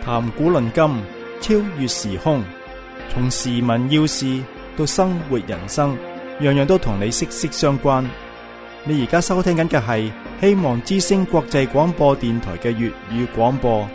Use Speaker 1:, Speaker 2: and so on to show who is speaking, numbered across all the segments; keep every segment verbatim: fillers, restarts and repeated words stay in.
Speaker 1: 談古論今，超越時空，從時聞要事到生活人生，樣樣都同你息息相關。你而家收聽緊嘅係希望之聲國際廣播電台嘅粵語廣播。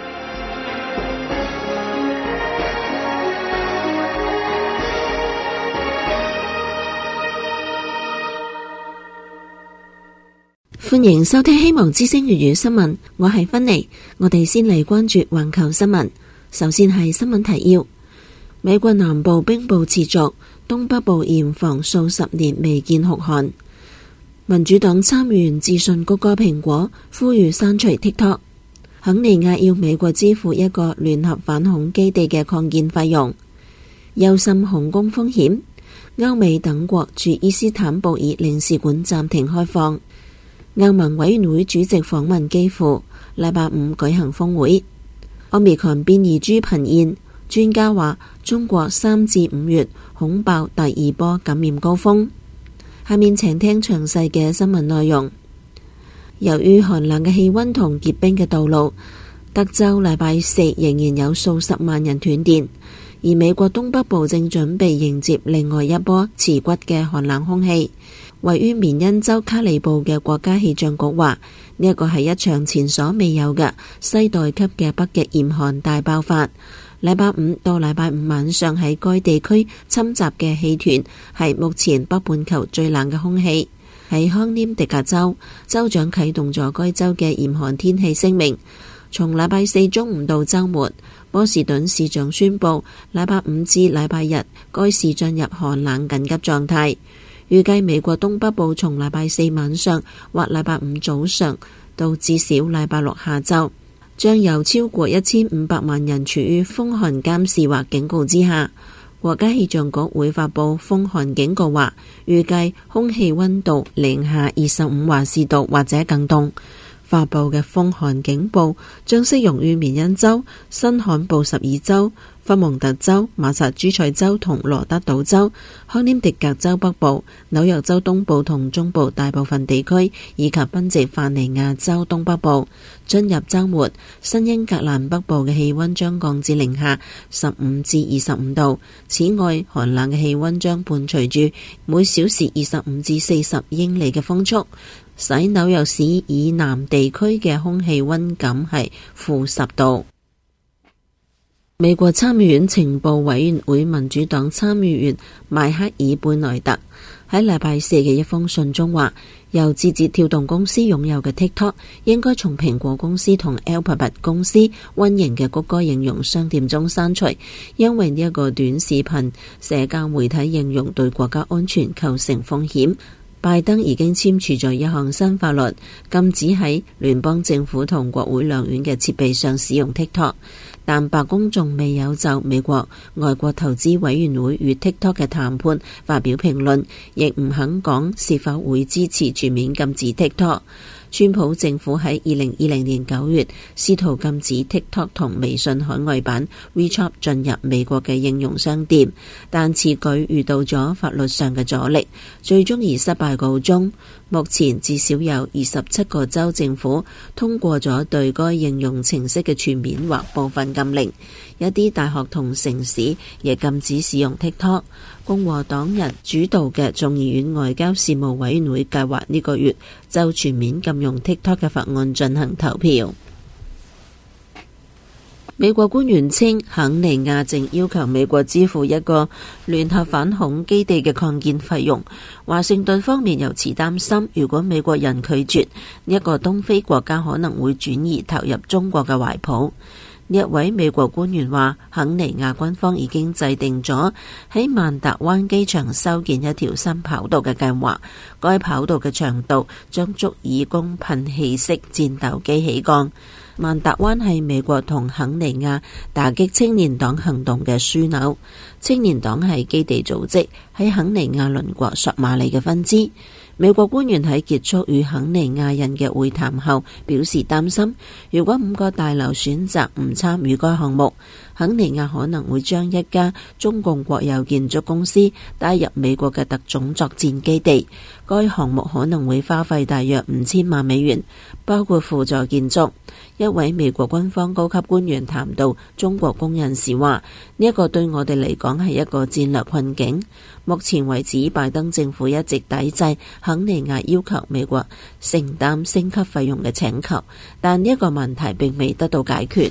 Speaker 2: 歡迎收聽希望之聲粵語新聞，我係芬妮。我哋先嚟關注環球新聞。首先係新聞提要：美國南部冰暴持續，東北部嚴防數十年未見酷寒。民主黨參議員致信谷歌蘋果，呼籲刪除 TikTok。肯尼亞要美國支付一個聯合反恐基地嘅擴建費用。憂心恐攻風險，歐美等國駐伊斯坦布爾領事館暫停開放。歐盟委員會主席訪問基輔，禮拜五舉行峰會。Omicron變異株頻現，專家話中國三至五月恐爆第二波感染高峰。下面請聽詳細嘅新聞內容。由於寒冷嘅氣溫同結冰嘅道路，德州禮拜四仍然有數十萬人斷電，而美國東北部正準備迎接另外一波刺骨嘅寒冷空氣。位於緬因州卡里布嘅國家氣象局話，呢一個係一場前所未有嘅西代級嘅北極嚴寒大爆發。禮拜五到禮拜五晚上喺該地區侵襲嘅氣團係目前北半球最冷嘅空氣。喺康涅狄格州，州長啟動咗該州嘅嚴寒天氣聲明。從禮拜四中午到周末，波士頓市長宣布禮拜五至禮拜日該市進入寒冷緊急狀態。預計美國東北部從禮拜四晚上或禮拜五早上到至少禮拜六下晝，將有超過一千五百萬人處於風寒監視或警告之下。國家氣象局會發布風寒警告，話預計空氣溫度零下二十五華氏度或者更凍。發布嘅風寒警報將適用於緬因州、新罕布什爾州、佛蒙特州、馬薩諸塞州同羅德島州、康涅狄格州北部、紐約州東部同中部大部分地區，以及賓夕法尼亞州東北部。進入周末，新英格蘭北部嘅氣溫將降至零下十五至二十五度。此外，寒冷嘅氣溫將伴隨住每小時二十五至四十英里嘅風速，使紐約市以南地區嘅空氣溫感係負十度。美國參議院情報委員會民主黨參議員邁克爾貝內特喺禮拜四嘅一封信中話，由字節跳動公司擁有嘅 TikTok 應該從蘋果公司同 Alphabet 公司運營嘅谷歌應用商店中刪除，因為呢一個短視頻社交媒體應用對國家安全構成風險。拜登已經簽署咗一項新法律，禁止喺聯邦政府同國會兩院嘅設備上使用 TikTok， 但白宮仲未有就美國外國投資委員會與 TikTok 嘅談判發表評論，亦唔肯講是否會支持全面禁止 TikTok。川普政府喺二零二零年九月試圖禁止 TikTok 同微信海外版 WeChat 進入美國嘅應用商店，但此舉遇到咗法律上嘅阻力，最終以失敗告終。目前至少有二十七個州政府通過咗對該應用程式嘅全面或部分禁令，一啲大學同城市亦禁止使用 TikTok。共和黨人主導嘅眾議院外交事務委員會計劃呢個月就全面禁用 TikTok 嘅法案進行投票。美國官員稱，肯尼亞正要求美國支付一個聯合反恐基地嘅擴建費用。華盛頓方面由此擔心，如果美國人拒絕，呢一個東非國家可能會轉移投入中國嘅懷抱。呢一位美國官員話，肯尼亞軍方已經制定咗喺曼達灣機場修建一條新跑道嘅計劃，該跑道嘅長度將足以供噴氣式戰鬥機起降。曼達灣係美國同肯尼亞打擊青年黨行動嘅樞紐。青年黨係基地組織喺肯尼亞鄰國索馬里嘅分支。美國官員喺結束與肯尼亞人嘅會談後表示擔心，如果五角大樓選擇唔參與該項目， 肯尼亞可能會將一家中共國有建築公司帶入美國嘅特種作戰基地，該項目可能會花費大約五千萬美元，包括輔助建築。一位美國軍方高級官員談到中國公印時話：呢一個對我哋嚟講係一個戰略困境。目前為止，拜登政府一直抵制肯尼亞要求美國承擔升級費用嘅請求，但呢一個問題並未得到解決。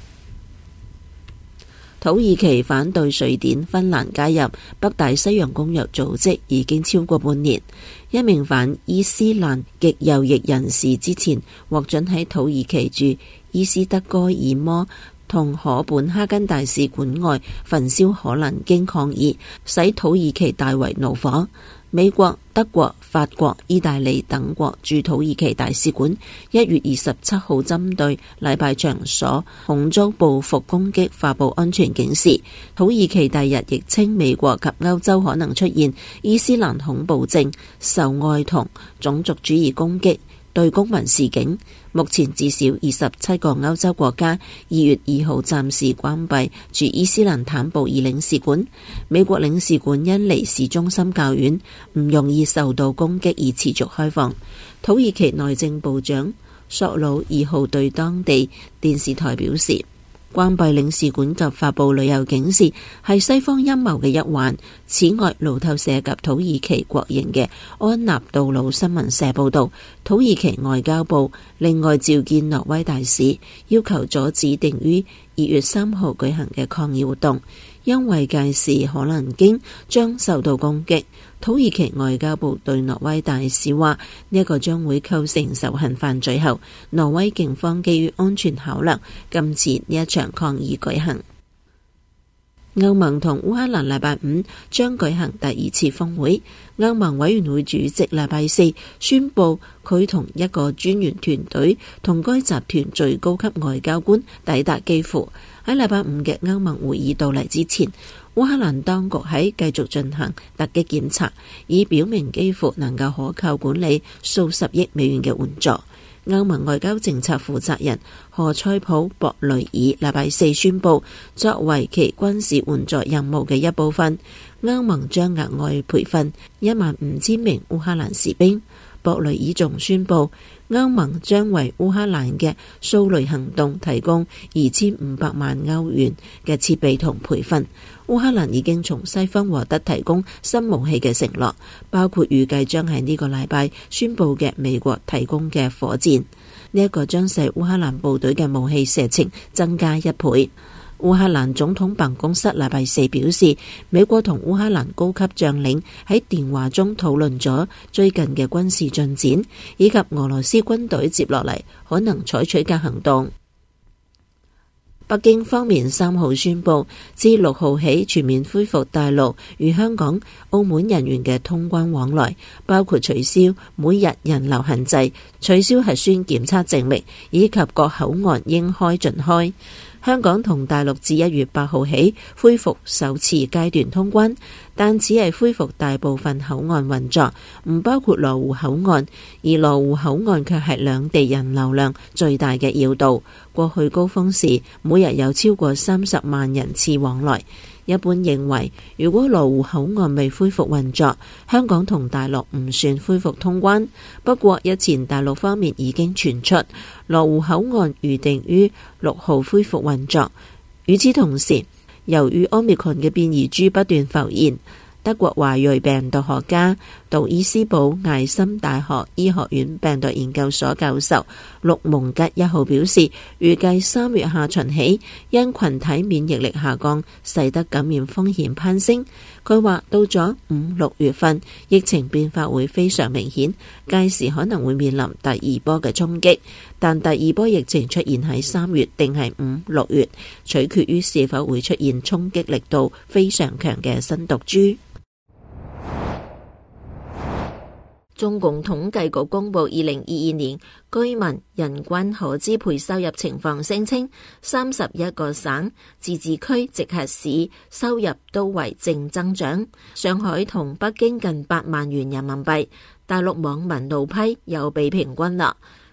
Speaker 2: 土耳其反對瑞典、芬蘭加入北大西洋公約組織已經超過半年。一名反伊斯蘭極右翼人士之前獲准喺土耳其駐伊斯德哥爾摩同可本哈根大使館外焚燒可蘭經抗議，使土耳其大為怒火。美國、德國、法國、意大利等國駐土耳其大使館一月二十七號針對禮拜場所恐遭報復攻擊發布安全警示。土耳其第日亦稱美國及歐洲可能出現伊斯蘭恐怖症、受愛同種族主義攻擊，對公民示警。目前至少二十七個歐洲國家二月二號暫時關閉駐伊斯蘭坦布爾領事館。美國領事館因離市中心較遠，唔容易受到攻擊而持續開放。土耳其內政部長索魯二號對當地電視台表示，關閉領事館及發布旅遊警示係西方陰謀嘅一環。此外，路透社及土耳其國營嘅安納杜魯新聞社報道，土耳其外交部另外召見挪威大使，要求阻止定於二月三號舉行嘅抗議活動，因為屆時可蘭經將受到攻擊。土耳其外交部對挪威大使話，呢一個將會構成仇恨犯罪後，挪威警方基於安全考量，禁止呢一場抗議舉行。歐盟同烏克蘭禮拜五將舉行第二次峰會。歐盟委員會主席禮拜四宣布，佢同一個專員團隊同該集團最高級外交官抵達基輔。喺禮拜五嘅歐盟會議到嚟之前，烏克蘭當局喺繼續進行突擊檢查，以表明基輔能夠可靠管理數十億美元嘅援助。歐盟外交政策負責人何塞普博雷爾禮拜四宣布，作為其軍事援助任務嘅一部分，歐盟將額外培訓一萬五千名烏克蘭士兵。博雷爾仲宣布，歐盟將為烏克蘭嘅掃雷行動提供二千五百萬歐元嘅設備同培訓。烏克蘭已經從西方獲得提供新武器嘅承諾，包括預計將喺呢個禮拜宣布嘅美國提供嘅火箭。呢一個將使烏克蘭部隊嘅武器射程增加一倍。烏克蘭總統辦公室禮拜四表示，美國同烏克蘭高級將領喺電話中討論咗最近嘅軍事進展，以及俄羅斯軍隊接落嚟可能採取嘅行動。北京方面三號宣布，自六號起全面恢復大陸與香港、澳門人員嘅通關往來，包括取消每日人流限制、取消核酸檢測證明，以及各口岸應開盡開。香港同大陸自一月八號起恢復首次階段通關，但只係恢復大部分口岸運作，唔包括羅湖口岸，而羅湖口岸卻係兩地人流量最大嘅要道。過去高峰時，每日有超過三十萬人次往來。一般認為，如果羅湖口岸未恢復運作，香港同大陸唔算恢復通關。不過日前大陸方面已經傳出，羅湖口岸預定於六號恢復運作。與此同時，由於 Omicron 嘅變異株不斷浮現，德國華裔病毒學家杜伊斯堡艾森大學醫學院病毒研究所教授陸蒙吉一號表示，預計三月下旬起，因群體免疫力下降，使得感染風險攀升。佢話到咗五六月份，疫情變化會非常明顯，屆時可能會面臨第二波嘅衝擊。但第二波疫情出現喺三月定係五六月，取決於是否會出現衝擊力度非常強嘅新毒株。中共統計局公布二零二二年居民人均可支配收入情況，聲稱三十一個省、自治區、直轄市收入都為正增長。上海同北京近八萬元人民幣，大陸網民怒批又被平均啦。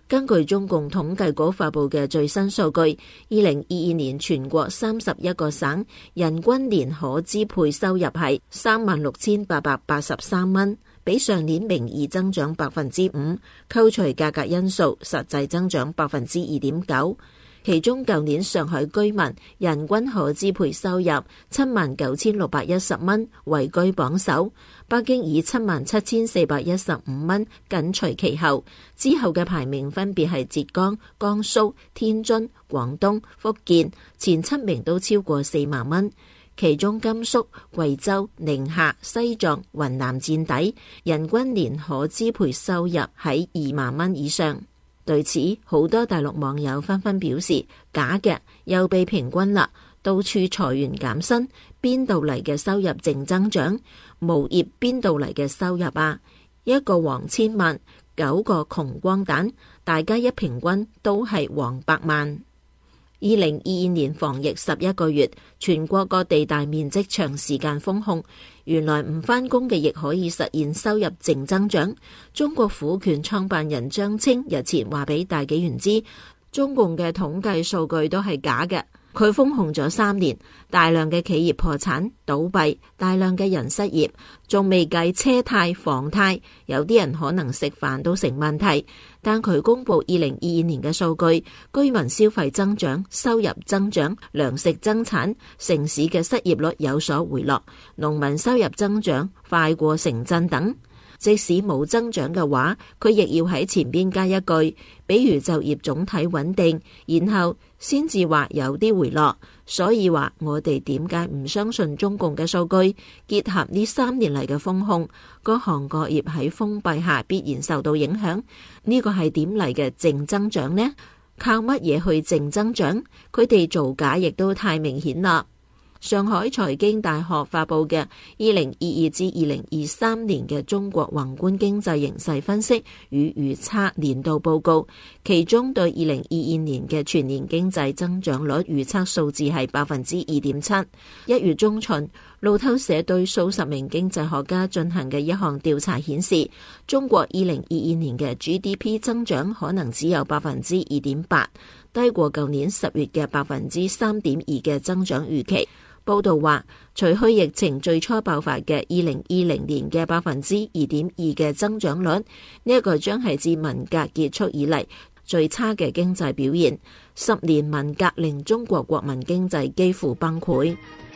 Speaker 2: 根據中共統計局發布嘅最新數據，二零二二年全國三十一個省人均年可支配收入係三萬六千八百八十三蚊，比上年名義增長百分之五，扣除價格因素，實際增長百分之二點九。其中舊年上海居民人均可支配收入七萬九千六百一十蚊，位居榜首。北京以七萬七千四百一十五蚊緊隨其後，之後嘅排名分別係浙江、江蘇、天津、廣東、福建，前七名都超過四萬蚊。其中甘肅、貴州、寧夏、西藏、雲南佔底，人均年可支配收入喺二萬蚊以上。對此，好多大陸網友紛紛表示，假嘅，又被平均啦，到處裁員減薪，邊度嚟嘅收入淨增長？無業邊度嚟嘅收入啊？一個黃千萬，九個窮光蛋，大家一平均都係黃百萬。二零二二年防疫十一個月，全國各地大面積長時間封控，原來唔返工嘅亦可以實現收入淨增長。中國虎拳創辦人張青日前話俾大紀元知，中共嘅統計數據都係假嘅。佢封控咗三年，大量嘅企業破產倒閉，大量嘅人失業，仲未計車貸、房貸，有啲人可能食飯都成問題。但佢公布二零二二年嘅數據，居民消費增長、收入增長、糧食增產，城市嘅失業率有所回落，農民收入增長快過城鎮等。即使冇增長嘅話，佢亦要喺前邊加一句，比如就業總體穩定，然後先至話有啲回落。所以話我哋點解唔相信中共嘅數據？結合呢三年嚟嘅封控，各行各業喺封閉下必然受到影響。呢個係點嚟嘅淨增長呢？靠乜嘢去淨增長？佢哋造假亦都太明顯啦。上海財經大學發布嘅二零二二至二零二三年嘅中國宏觀經濟形勢分析與預測年度報告，其中對二零二二年嘅全年經濟增長率預測數字係百分之二點七。一月中旬，路透社對數十名經濟學家進行嘅一項調查顯示，中國二零二二年嘅 G D P 增長可能只有百分之二點八，低過舊年十月嘅百分之三點二嘅增長預期。報道話，除去疫情最初爆發嘅二零二零年嘅百分之二點二嘅增長率，呢、這、一個將係自文革結束以嚟最差嘅經濟表現。十年文革令中國國民經濟幾乎崩潰。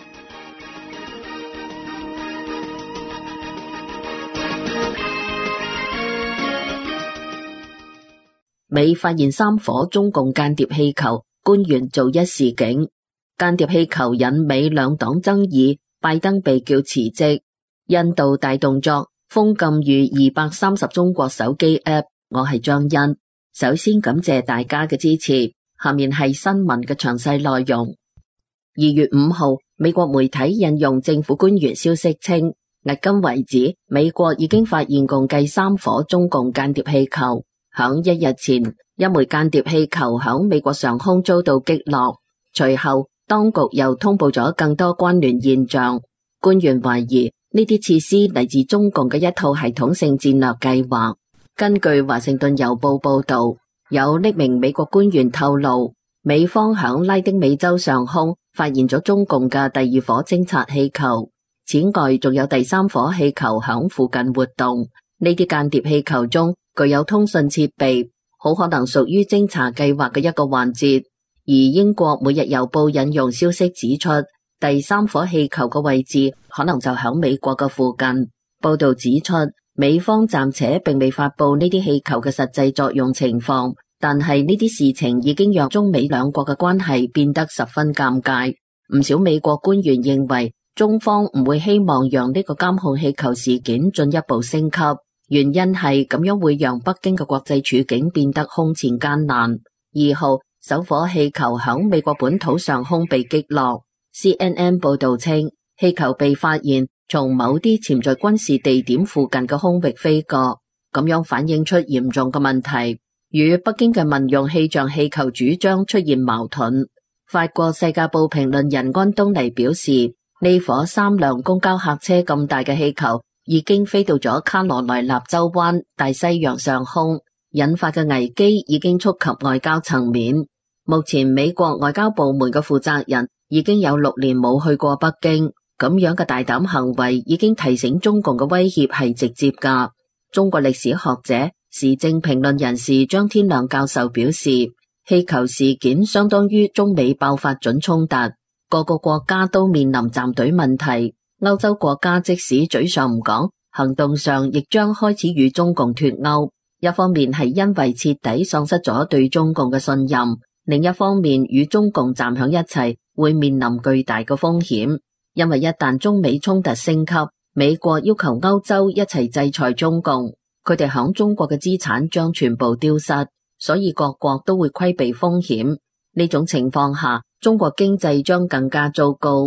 Speaker 3: 美發現三顆中共間諜氣球，官員做一示警。間諜氣球引美兩黨爭議，拜登被叫辭職。印度大動作，封禁逾二百三十中國手機 App。我係張欣，首先感謝大家嘅支持。下面係新聞嘅詳細內容。二月五號，美國媒體引用政府官員消息稱，迄今為止，美國已經發現共計三顆中共間諜氣球。響一日前，一枚間諜氣球響美國上空遭到擊落，隨後當局又通報咗更多關聯現象。官員懷疑呢啲設施嚟自中共嘅一套系統性戰略計劃。根據華盛頓郵報報道，有匿名美國官員透露，美方響拉丁美洲上空發現咗中共嘅第二顆偵察氣球，此外仲有第三顆氣球響附近活動。呢啲間諜氣球中具有通訊設備，好可能屬於偵察計劃嘅一個環節。而英國每日郵報引用消息指出，第三顆氣球嘅位置可能就響美國嘅附近。報道指出，美方暫且並未發布呢啲氣球嘅實際作用情況，但係呢啲事情已經讓中美兩國嘅關係變得十分尷尬。唔少美國官員認為，中方唔會希望讓呢個監控氣球事件進一步升級，原因係咁樣會讓北京嘅國際處境變得空前艱難。二號，首顆氣球響美國本土上空被擊落。C N N 報道稱，氣球被發現從某啲潛在軍事地點附近嘅空域飛過，咁樣反映出嚴重嘅問題，與北京嘅民用氣象氣球主張出現矛盾。法國世界報評論人安東尼表示，呢顆三輛公交客車咁大嘅氣球已經飛到咗卡羅來納州灣大西洋上空， 引發嘅危機已經觸及外交層面。目前美國外交部門嘅負責人已經有六年冇去過北京，咁樣嘅大膽行為已經提醒中共嘅威脅係直接㗎。中國歷史學者、時政評論人士張天亮教授表示，氣球事件相當於中美爆發準衝突，各個國家都面臨站隊問題。歐洲國家即使嘴上唔講，行動上亦將開始與中共脫鈎。一方面係因為徹底喪失咗對中共嘅信任，另一方面與中共站響一齊會面臨巨大嘅風險。因為一旦中美衝突升級，美國要求歐洲一齊制裁中共，佢哋響中國嘅資產將全部丟失，所以各國都會規避風險。呢種情況下，中國經濟將更加糟糕。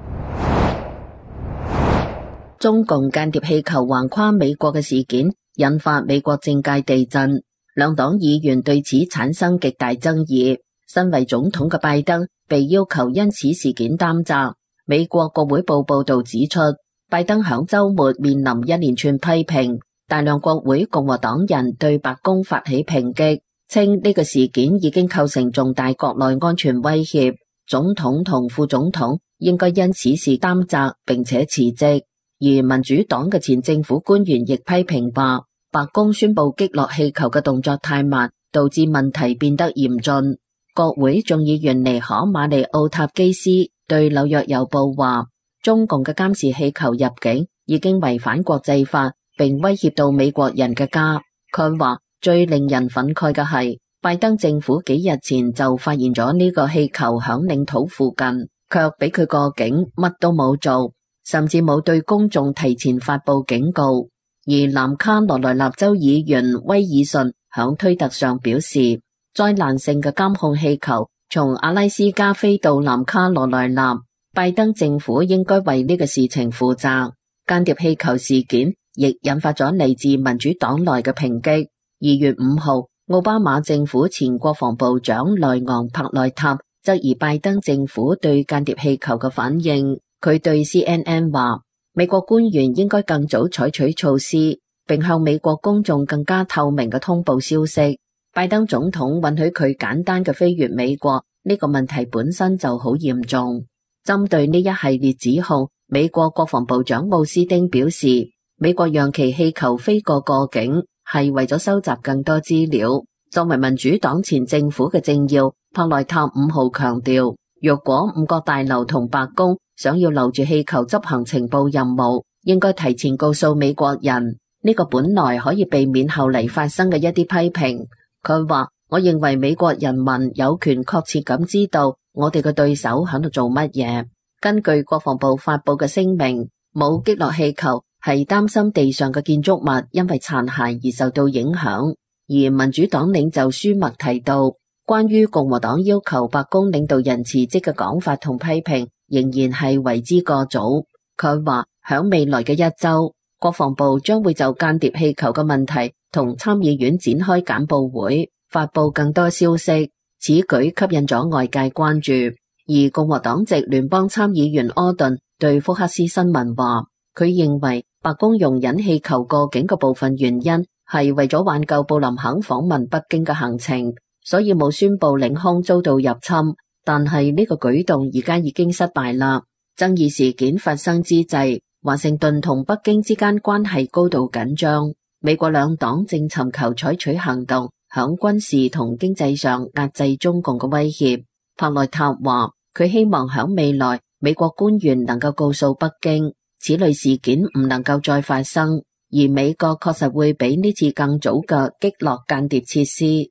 Speaker 3: 中共間諜氣球橫跨美國嘅事件引發美國政界地震，兩黨議員對此產生極大爭議。身為總統嘅拜登被要求因此事件擔責。美國國會報報道指出，拜登響周末面臨一連串批評，大量國會共和黨人對白宮發起抨擊，稱呢個事件已經構成重大國內安全威脅，總統同副總統應該因此事擔責並且辭職。而民主黨嘅前政府官員亦批評話，白宮宣布擊落氣球嘅動作太慢，導致問題變得嚴峻。國會眾議員尼可馬利奧塔基斯對紐約郵報話，中共嘅監視氣球入境已經違反國際法，並威脅到美國人嘅家。佢話最令人憤慨嘅係，拜登政府幾日前就發現咗呢個氣球響領土附近，卻俾佢過境乜都冇做，甚至冇對公眾提前發布警告。而南卡羅來納州議員威爾遜響推特上表示，災難性嘅監控氣球從阿拉斯加飛到南卡羅來納，拜登政府應該為呢個事情負責。間諜氣球事件亦引發咗嚟自民主黨內嘅抨擊。二月五號，奧巴馬政府前國防部長萊昂帕內塔質疑拜登政府對間諜氣球嘅反應。佢對 C N N 話，美國官員應該更早採取措施，並向美國公眾更加透明嘅通報消息。拜登總統允許佢簡單嘅飛越美國，呢個問題本身就好嚴重。針對呢一系列指控，美國國防部長奧斯丁表示，美國讓其氣球飛過過境係為咗收集更多資料。作為民主黨前政府嘅政要，帕內塔五號強調，若果五角大樓同白宮想要留住氣球執行情報任務，應該提前告訴美國人，呢個本來可以避免後嚟發生嘅一啲批評。佢話，我認為美國人民有權確切咁知道我哋嘅對手喺度做乜嘢。根據國防部發佈嘅聲明，冇擊落氣球係擔心地上嘅建築物因為殘骸而受到影響。而民主黨領袖舒默提到，關於共和黨要求白宮領導人辭職嘅講法同批評，仍然係為之過早。佢話，響未來嘅一周，國防部將會就間諜氣球嘅問題同參議院展開簡報會，發布更多消息。此舉吸引咗外界關注。而共和黨籍聯邦參議員柯頓對福克斯新聞話，佢認為白宮容忍氣球過境嘅部分原因係為咗挽救布林肯訪問北京嘅行程，所以冇宣布領空遭到入侵。但係呢個舉動而家已經失敗啦。爭議事件發生之際，華盛頓同北京之間關係高度緊張，美國兩黨正尋求採取行動，響軍事同經濟上壓制中共嘅威脅。帕內塔話，佢希望響未來美國官員能夠告訴北京，此類事件唔能夠再發生，而美國確實會比呢次更早嘅擊落間諜設施。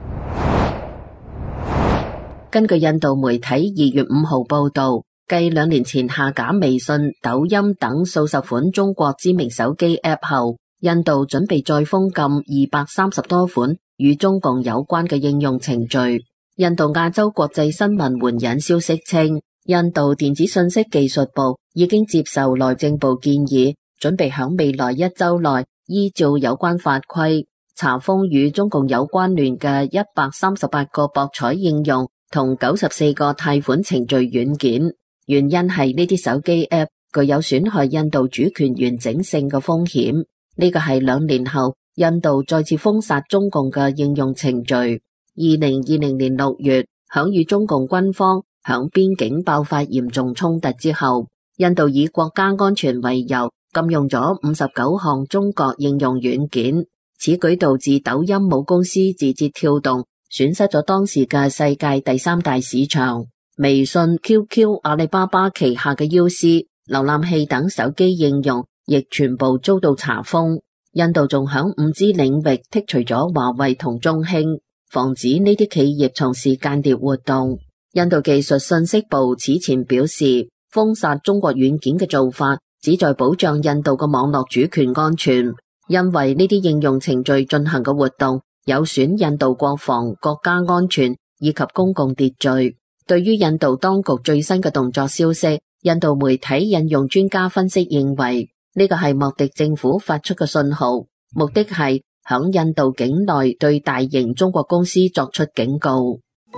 Speaker 3: 根據印度媒體二月五號報道，繼兩年前下架微信、抖音等數十款中國知名手機 App 後，印度準備再封禁二百三十多款與中共有關嘅應用程序。印度亞洲國際新聞援引消息稱，印度電子信息技術部已經接受內政部建議，準備響未來一周內依照有關法規查封與中共有關聯嘅一百三十八個博彩應用同九十四個貸款程序軟件。原因係呢啲手機 App 具有損害印度主權完整性嘅風險。呢個係兩年後印度再次封殺中共嘅應用程序。二零二零年六月，響與中共軍方響邊境爆發嚴重衝突之後，印度以國家安全為由，禁用咗五十九項中國應用軟件。此舉導致抖音母公司字節跳動損失咗當時嘅世界第三大市場。微信、Q Q、阿里巴巴旗下嘅 U C、瀏覽器等手機應用亦全部遭到查封。印度仲響五 G 領域剔除咗華為同中興，防止呢啲企業從事間諜活動。印度技術信息部此前表示，封殺中國軟件嘅做法旨在保障印度嘅網絡主權安全，因為呢啲應用程序進行嘅活動有損印度國防、國家安全以及公共秩序。對於印度當局最新嘅動作消息，印度媒體引用專家分析認為，呢個係莫迪政府發出嘅信號，目的係響印度境內對大型中國公司作出警告。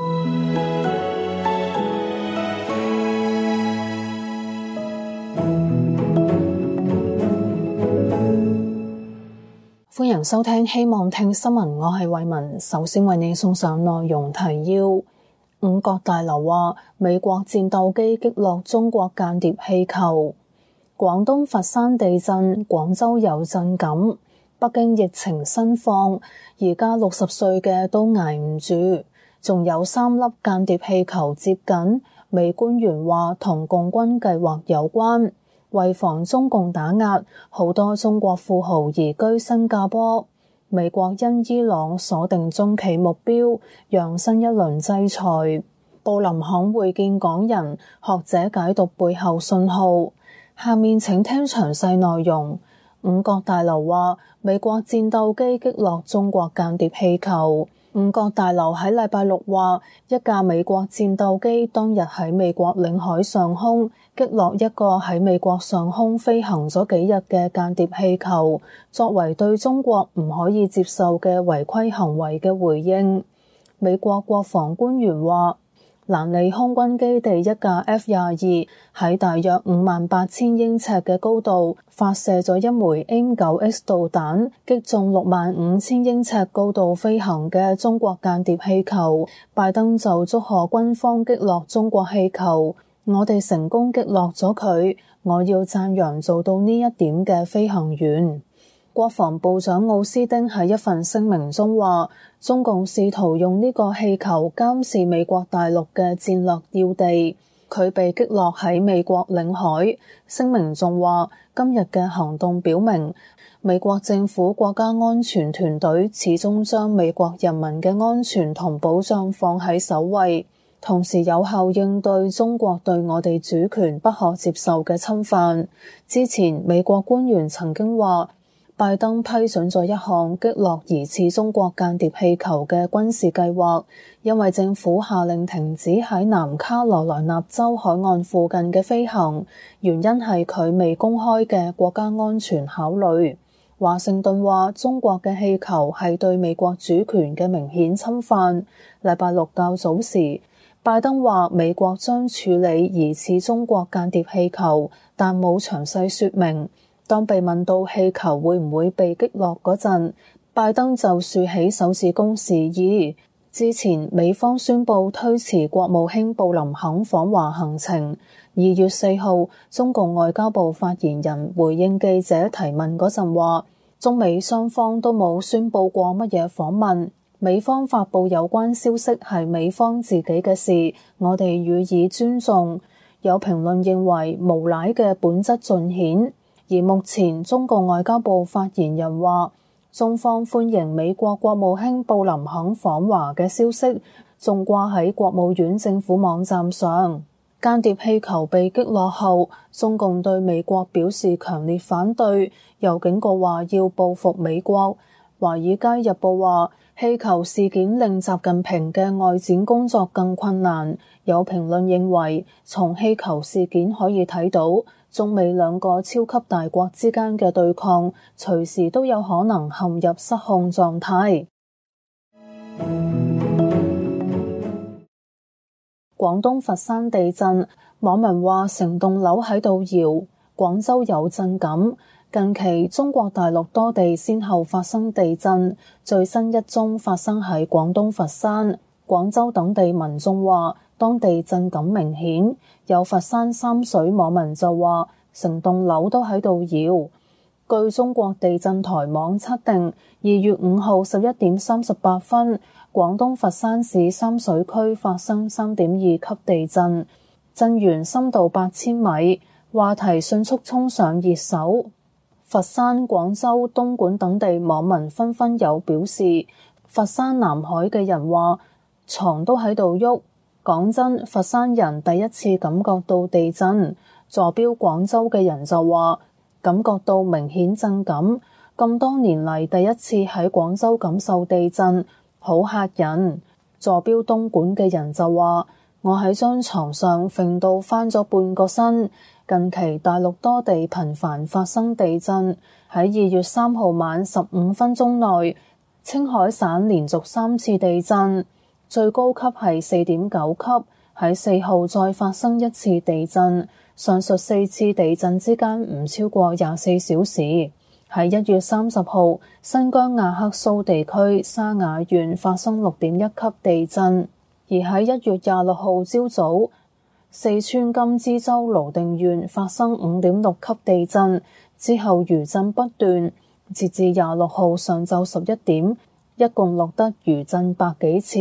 Speaker 4: 歡迎收聽希望聽新聞，我係慧文。首先為你送上內容提要。五角大樓話美國戰鬥機擊落中國間諜氣球。廣東佛山地震，廣州有震感。北京疫情新放，而家六十歲嘅都捱唔住。仲有三粒間諜氣球接近，美官員話同共軍計劃有關。為防中共打壓，好多中國富豪移居新加坡。美國因伊朗鎖定中期目標，讓新一輪制裁。布林肯會見港人，學者解讀背後信號。下面請聽詳細內容。五角大樓話美國戰鬥機擊落中國間諜氣球。五角大樓喺禮拜六話，一架美國戰鬥機當日喺美國領海上空擊落一個喺美國上空飛行咗幾日嘅間諜氣球，作為對中國唔可以接受嘅違規行為嘅回應。美國國防官員話，蘭利空軍基地一架 F 廿二喺大約五萬八千英尺嘅高度發射咗一枚 M 九 X 導彈，擊中六萬五千英尺高度飛行嘅中國間諜氣球。拜登就祝賀軍方擊落中國氣球，我哋成功擊落咗佢，我要讚揚做到呢一點嘅飛行員。國防部長奧斯丁喺一份聲明中話，中共試圖用呢個氣球監視美國大陸嘅戰略要地，佢被擊落喺美國領海。聲明仲話，今日嘅行動表明，美國政府國家安全團隊始終將美國人民嘅安全同保障放喺首位，同時有效應對中國對我哋主權不可接受嘅侵犯。之前美國官員曾經話，拜登批准咗一項擊落疑似中國間諜氣球嘅軍事計劃，因為政府下令停止喺南卡羅來納州海岸附近嘅飛行，原因係佢未公開嘅國家安全考慮。華盛頓話中國嘅氣球係對美國主權嘅明顯侵犯。禮拜六較早時，拜登話美國將處理疑似中國間諜氣球，但冇詳細說明。當被問到氣球會唔會被擊落嗰陣，拜登就豎起手指公示意。之前美方宣布推遲國務卿布林肯訪華行程。二月四號，中共外交部發言人回應記者提問嗰陣話，中美雙方都冇宣布過乜嘢訪問，美方發布有關消息係美方自己嘅事，我哋予以尊重。有評論認為無賴嘅本質盡顯。而目前中共外交部發言人話，中方歡迎美國國務卿布林肯訪華嘅消息，仲掛喺國務院政府網站上。間諜氣球被擊落後，中共對美國表示強烈反對，又警告話要報復美國。華爾街日報話，氣球事件令習近平嘅外展工作更困難。有評論認為，從氣球事件可以睇到，中美兩個超級大國之間嘅對抗，隨時都有可能陷入失控狀態。廣東佛山地震，網民話成棟樓喺度搖，廣州有震感。 近期中國大陸多地先後發生地震，最新一宗發生喺廣東佛山、廣州等地。民眾話當地震感明顯，有佛山三水網民就話成棟樓都喺度搖。據中國地震台網測定，二月五號十一點三十八分，廣東佛山市三水區發生三點二級地震，震源深度八千米，話題迅速衝上熱搜。佛山、廣州、東莞等地網民紛紛有表示，佛山南海嘅人話床都喺度喐。講真，佛山人第一次感覺到地震。坐標廣州嘅人就話感覺到明顯震感，咁多年嚟第一次喺廣州感受地震，好嚇人。坐標東莞嘅人就話我喺張床上揈到翻咗半個身。近期大陸多地頻繁發生地震，喺二月三號晚十五分鐘內，青海省連續三次地震，最高級係四點九級，喺四號再發生一次地震，上述四次地震之間唔超過廿四小時。喺一月三十號，新疆亞克蘇地區沙雅縣發生六點一級地震，而喺一月廿六號朝早，四川甘孜州瀘定縣發生五點六級地震，之後餘震不斷，截至廿六號上晝十一點，一共錄得餘震百幾次。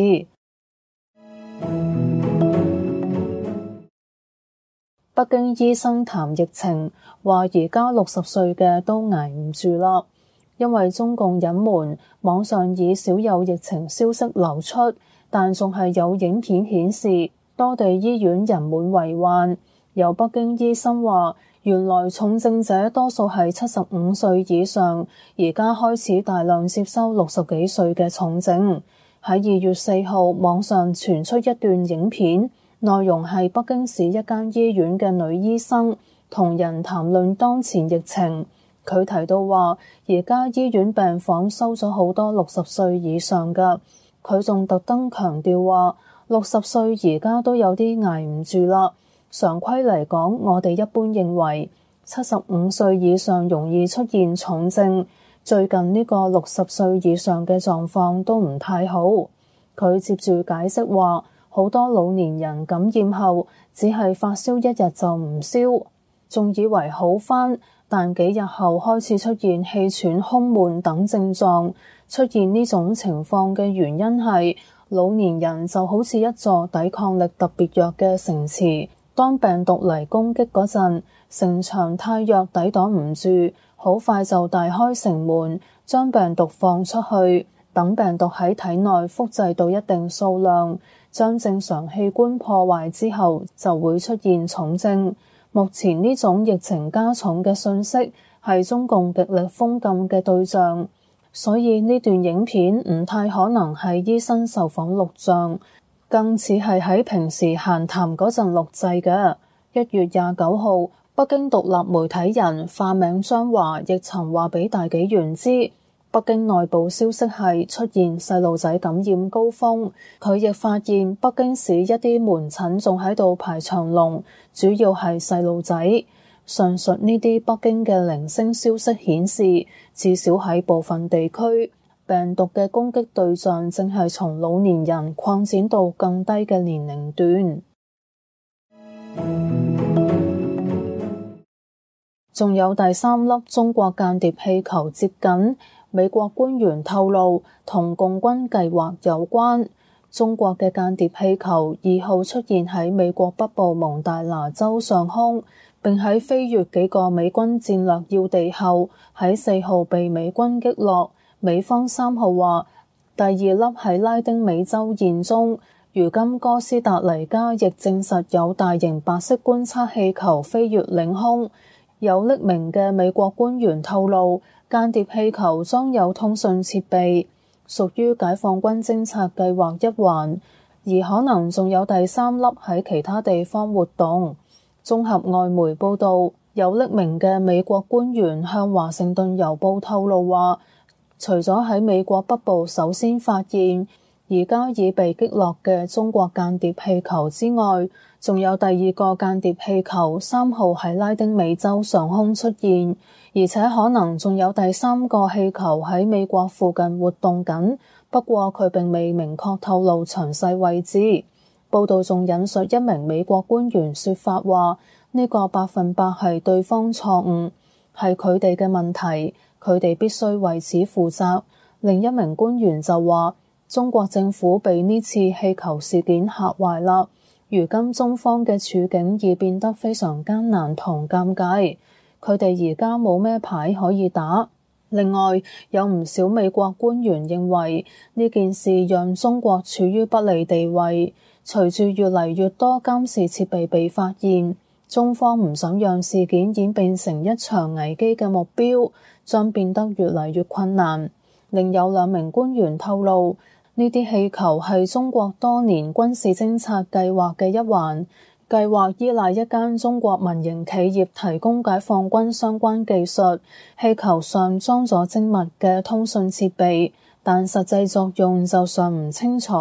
Speaker 4: 北京醫生談疫情，話而家六十歲嘅都捱唔住啦，因為中共隱瞞，網上已少有疫情消息流出，但仲係有影片顯示多地醫院人滿為患。有北京醫生話，原來重症者多數係七十五歲以上，而家開始大量接收六十幾歲嘅重症。喺二月四號，網上傳出一段影片，內容係北京市一間醫院嘅女醫生同人談論當前疫情。佢提到話，而家醫院病房收咗好多六十歲以上㗎。佢仲特登強調話，六十歲而家都有啲捱唔住啦。常規嚟講，我哋一般認為七十五歲以上容易出現重症，最近呢個六十歲以上嘅狀況都唔太好。佢接住解釋話，好多老年人感染後只係發燒一日就唔燒，仲以為好返，但幾日後開始出現氣喘、胸悶等症狀。出現呢種情況嘅原因係老年人就好似一座抵抗力特別弱嘅城池，當病毒嚟攻擊嗰陣，城牆太弱抵擋唔住，好快就大開城門將病毒放出去，等病毒喺體內複製到一定數量，將正常器官破壞之後就會出現重症。目前呢種疫情加重嘅訊息係中共極力封禁嘅對象，所以呢段影片唔太可能係醫生受訪錄像，更似係喺平時閒談嗰陣錄製嘅。一月廿九號，北京獨立媒體人化名張華亦曾話俾大紀元知，北京內部消息係出現細路仔感染高峰。佢亦發現北京市一啲門診仲喺度排長龍，主要係細路仔。上述呢啲北京嘅零星消息顯示，至少喺部分地區，病毒嘅攻擊對象正係從老年人擴展到更低嘅年齡段。仲有第三粒中國間諜氣球接近，美國官員透露同共軍計劃有關。中國嘅間諜氣球二號出現喺美國北部蒙大拿州上空，並喺飛越幾個美軍戰略要地後，喺四號被美軍擊落。美方三號話，第二粒喺拉丁美洲現蹤。如今哥斯達黎加亦證實有大型白色觀測氣球飛越領空。有匿名嘅美國官員透露，間諜氣球裝有通訊設備，屬於解放軍偵察計劃一環，而可能仲有第三粒喺其他地方活動。綜合外媒報道，有匿名嘅美國官員向華盛頓郵報透露話，除咗喺美國北部首先發現， 而家已被擊落嘅中國間諜氣球之外，仲有第二個間諜氣球三號喺拉丁美洲上空出現，而且可能仲有第三個氣球喺美國附近活動緊，不過佢並未明確透露詳細位置。報道仲引述一名美國官員說法話，呢個百分百係對方錯誤，係佢哋嘅問題，佢哋必須為此負責。另一名官員就話，中國政府被呢次氣球事件嚇壞啦，如今中方嘅處境已變得非常艱難同尷尬，佢哋而家冇咩牌可以打。另外，有唔少美國官員認為呢件事讓中國處於不利地位，隨住越嚟越多監視設備被發現，中方唔想讓事件演變成一場危機嘅目標，將變得越嚟越困難。另有兩名官員透露，呢啲氣球係中國多年軍事偵察計劃嘅一環，計劃依賴一間中國民營企業提供解放軍相關技術，氣球上裝咗精密嘅通訊設備，但實際作用就尚唔清楚。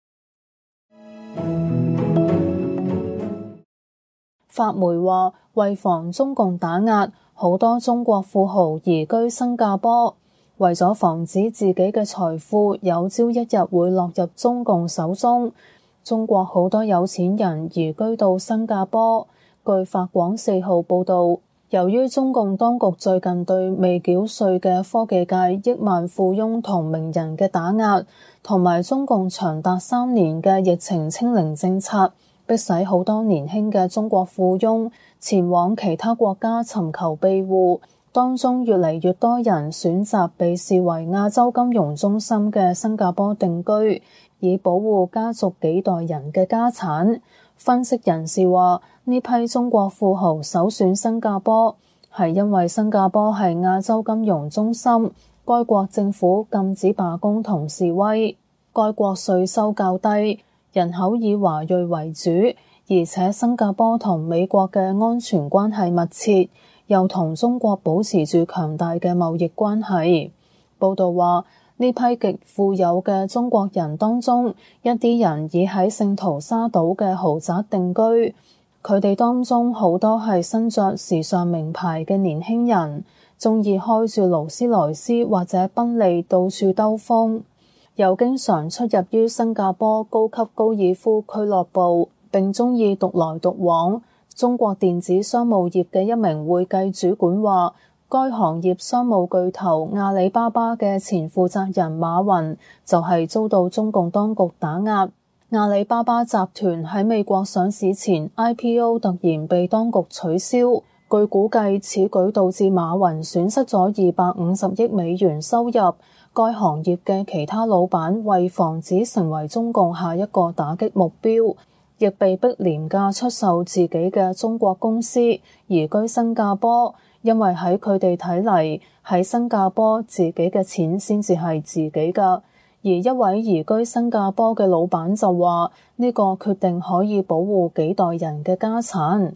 Speaker 4: 法媒話，為防中共打壓，好多中國富豪移居新加坡。為咗防止自己嘅財富有朝一日會落入中共手中，中國好多有錢人移居到新加坡。據法廣四號報導，由於中共當局最近對未繳稅嘅科技界億萬富翁同名人嘅打壓，同埋中共長達三年嘅疫情清零政策，迫使好多年輕嘅中國富翁前往其他國家尋求庇護。當中越嚟越多人選擇被視為亞洲金融中心嘅新加坡定居，以保護家族幾代人嘅家產。分析人士話，呢批中國富豪首選新加坡，係因為新加坡係亞洲金融中心，該國政府禁止罷工同示威，該國稅收較低，人口以華裔為主，而且新加坡同美國嘅安全關係密切，又同中國保持住強大嘅貿易關係。報道話，呢批極富有嘅中國人當中，一啲人已喺聖淘沙島嘅豪宅定居，佢哋當中好多係身着時尚名牌嘅年輕人，鍾意開住勞斯萊斯或者賓利到處兜風，又經常出入於新加坡高級高爾夫俱樂部，並鍾意獨來獨往。中國電子商務業嘅一名會計主管話，該行業商務巨頭阿里巴巴嘅前負責人馬雲就係遭到中共當局打壓。阿里巴巴集團喺美國上市前 I P O 突然被當局取消，據估計此舉導致馬雲損失咗二百五十億美元收入。該行業嘅其他老闆為防止成為中共下一個打擊目標，亦被迫廉價出售自己嘅中國公司，移居新加坡，因為喺佢哋睇嚟，喺新加坡自己嘅錢先至係自己㗎。而一位移居新加坡嘅老闆就話，呢個決定可以保護幾代人嘅家產。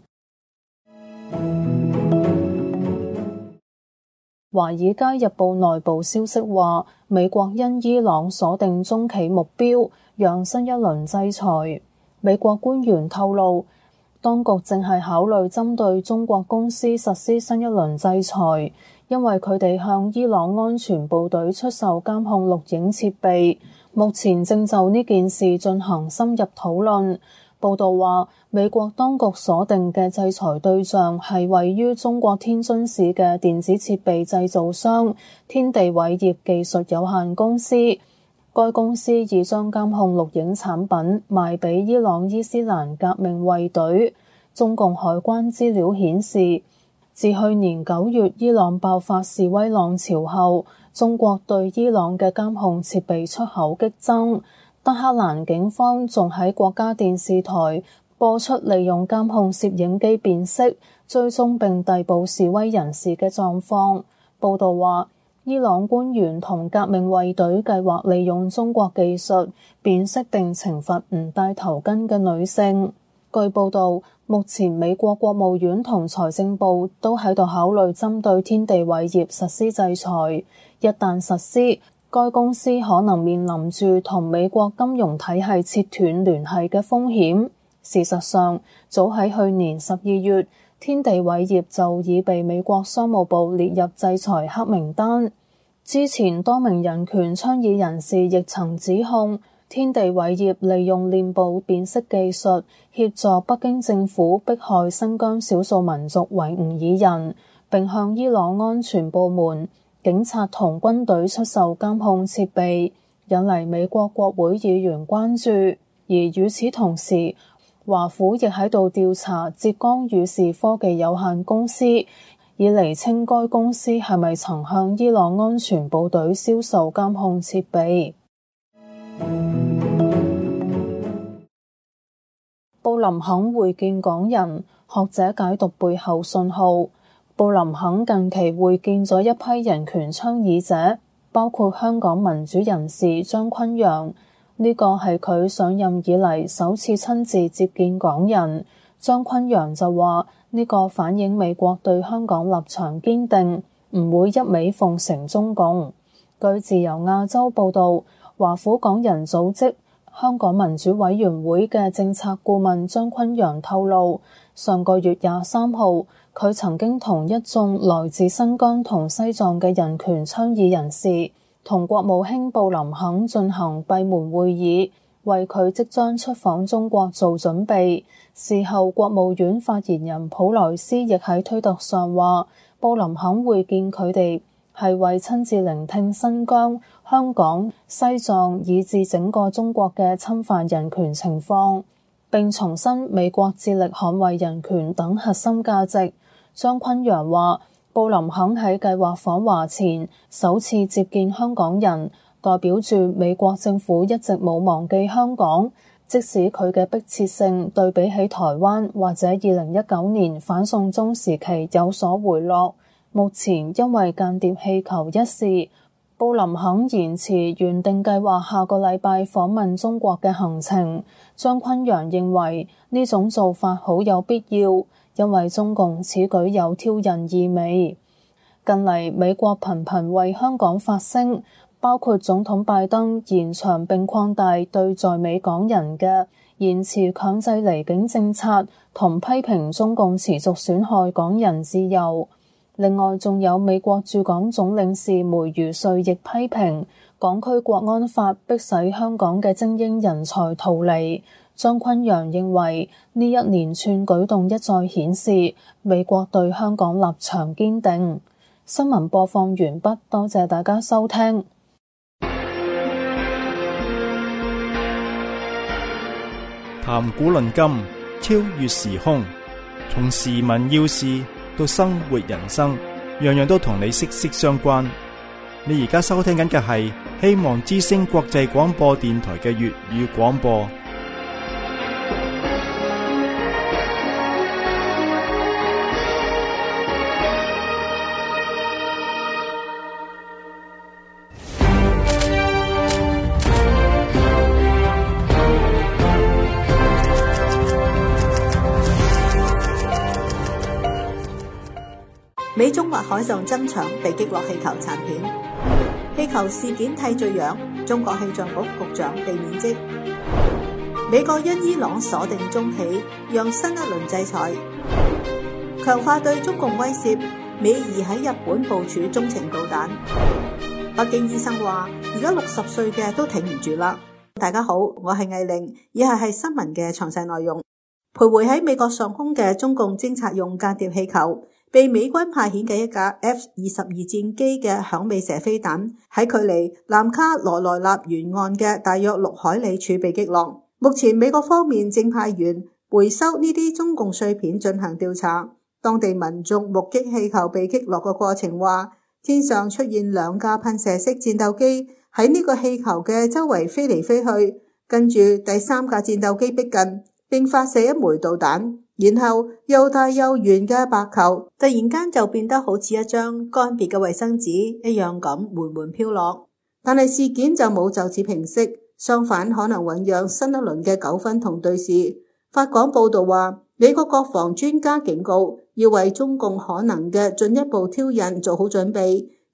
Speaker 4: 華爾街日報內部消息話，美國因伊朗鎖定中企目標，讓新一輪制裁。美國官員透露，當局正係考慮針對中國公司實施新一輪制裁，因為佢哋向伊朗安全部隊出售監控錄影設備，目前正就呢件事進行深入討論。報道話，美國當局鎖定嘅制裁對象係位於中國天津市嘅電子設備製造商天地偉業技術有限公司。該公司已將監控錄影產品賣俾伊朗伊斯蘭革命衛隊。中共海關資料顯示，自去年九月伊朗爆發示威浪潮後，中國對伊朗嘅監控設備出口激增。德黑蘭警方仲喺國家電視台播出利用監控攝影機辨識、追蹤並逮捕示威人士嘅狀況。報道話，伊朗官員同革命衛隊計劃利用中國技術辨識並懲罰唔戴頭巾嘅女性。據報道，目前美國國務院同財政部都喺度考慮針對天地偉業實施制裁。一旦實施， 該公司可能面臨住同美國金融體系切斷聯繫嘅風險。事實上，早喺去年十二月，天地偉業就已被美國商務部列入制裁黑名單。之前多名人權倡議人士亦曾指控天地偉業利用臉部辨識技術協助北京政府迫害新疆少數民族維吾爾人，並向伊朗安全部門、警察同軍隊出售監控設備，引嚟美國國會議員關注。而與此同時，華府亦喺度調查浙江宇視科技有限公司，以釐清該公司係咪曾向伊朗安全部隊銷售監控設備。布林肯會見港人，學者解讀背後信號。布林肯近期會見咗一批人權倡議者，包括香港民主人士張崑陽。呢個係佢上任以嚟首次親自接見港人。張崑陽就話：呢個反映美國對香港立場堅定，唔會一味奉承中共。據自由亞洲報導，華府港人組織香港民主委員會嘅政策顧問張崑陽透露，上個月廿三號，佢曾經同一眾來自新疆同西藏嘅人權倡議人士同國務卿布林肯進行閉門會議，為佢即將出訪中國做準備。事後，國務院發言人普萊斯亦喺推特上話，布林肯會見佢哋係為親自聆聽新疆、香港、西藏以至整個中國嘅侵犯人權情況，並重申美國致力捍衛人權等核心價值。張崑陽話，布林肯喺計劃訪華前首次接見香港人，代表住美國政府一直冇忘記香港，即使佢嘅迫切性對比起台灣或者二零一九年反送中時期有所回落。目前因為間諜氣球一事，布林肯延遲原定計劃下個禮拜訪問中國嘅行程。張崑陽認為呢種做法好有必要，因為中共此舉有挑釁意味。近嚟美國頻頻為香港發聲，包括總統拜登延長並擴大對在美港人嘅延遲強制離境政策，同批評中共持續損害港人自由。另外，仲有美國駐港總領事梅如瑞亦批評港區國安法迫使香港嘅精英人才逃離。張崑陽認為呢一連串舉動一再顯示美國對香港立場堅定。新聞播放完畢，多謝大家收聽。
Speaker 1: 談古論今，超越時空，從時聞要事到生活人生，樣樣都同你息息相關。你而家收聽緊嘅係希望之聲國際廣播電台嘅粵語廣播。
Speaker 5: 美中或海上爭搶被擊落氣球殘片，氣球事件替罪羊，中國氣象局局長被免職。美國因伊朗鎖定中企，讓新一輪制裁，強化對中共威脅。美儀喺日本部署中程導彈。北京醫生話：而家六十歲嘅都挺唔住啦。大家好，我係魏玲，以下係新聞嘅詳細內容。徘徊喺美國上空嘅中共偵察用間諜氣球，被美軍派遣嘅一架 F 二十二戰機嘅響尾蛇飛彈喺距離南卡羅來納沿岸嘅大約六海里處被擊落。目前美國方面正派員回收呢啲中共碎片進行調查。當地民眾目擊氣球被擊落嘅過程話，天上出現兩架噴射式戰鬥機喺呢個氣球嘅周圍飛嚟飛去，跟住第三架戰鬥機逼近並發射一枚導彈，然後又大又圓嘅白球突然間就變得好似一張乾癟嘅衛生紙一樣咁緩緩飄落。但係事件就冇就此平息，相反可能醞釀新一輪嘅糾紛同對峙。法廣報道話，美國國防專家警告要為中共可能嘅進一步挑釁做好準備，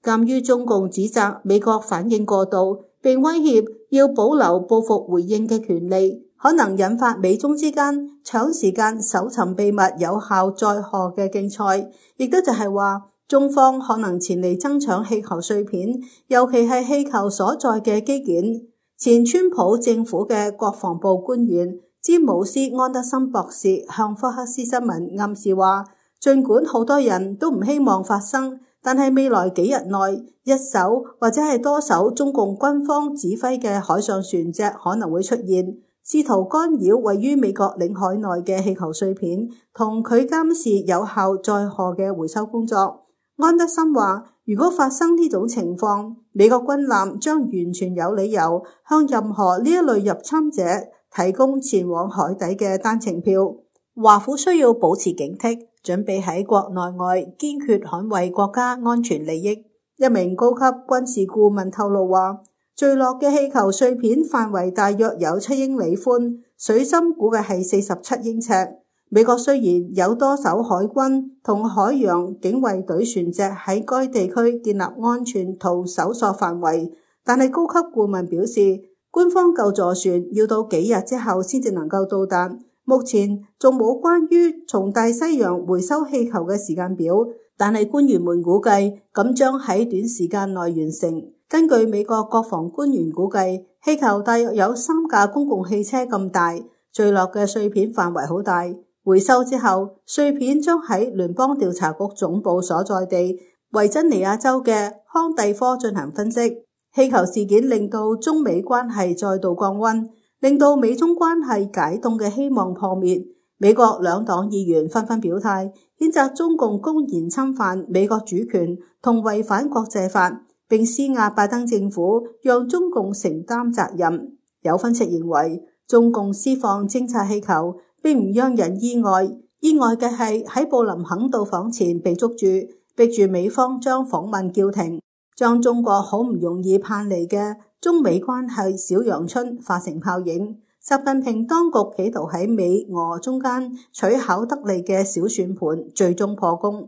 Speaker 5: 鑒於中共指責美國反應過度，並威脅要保留報復回應嘅權利，可能引發美中之間搶時間搜尋秘密有效載荷嘅競賽，亦都就係話中方可能前嚟爭搶氣球碎片，尤其係氣球所在嘅機件。前川普政府嘅國防部官員詹姆斯安德森博士向福克斯新聞暗示話，儘管好多人都唔希望發生，但係未來幾日內一艘或者係多艘中共軍方指揮嘅海上船隻可能會出現，試圖干擾位於美國領海內嘅氣球碎片，同佢監視有效載荷嘅回收工作。安德森話，如果發生呢種情況，美國軍艦將完全有理由向任何呢一類入侵者提供前往海底嘅單程票。華府需要保持警惕，準備喺國內外堅決捍衛國家安全利益。一名高級軍事顧問透露話，墜落嘅氣球碎片範圍大約有七英里寬，水深估計係四十七英尺。美國雖然有多艘海軍同海洋警衛隊船隻喺該地區建立安全圖搜索範圍，但係高級顧問表示，官方救助船要到幾日之後先至能夠到達。目前仲冇關於從大西洋回收氣球嘅時間表，但係官員們估計咁將喺短時間內完成。根據美國國防官員估計，氣球大約有三架公共汽車咁大，墜落嘅碎片範圍好大。回收之後，碎片將喺聯邦調查局總部所在地維珍尼亞州嘅康蒂科進行分析。氣球事件令到中美關係再度降溫，令到美中關係解凍嘅希望破滅。美國兩黨議員紛紛表態，譴責中共公然侵犯美國主權同違反國際法，並施壓拜登政府讓中共承擔責任。有分析認為，中共施放偵察氣球並唔讓人意外，意外嘅係喺布林肯到訪前被捉住，逼住美方將訪問叫停，將中國好唔容易盼嚟嘅中美關係小陽春化成泡影。習近平當局企圖喺美俄中間取巧得利嘅小算盤，最終破功。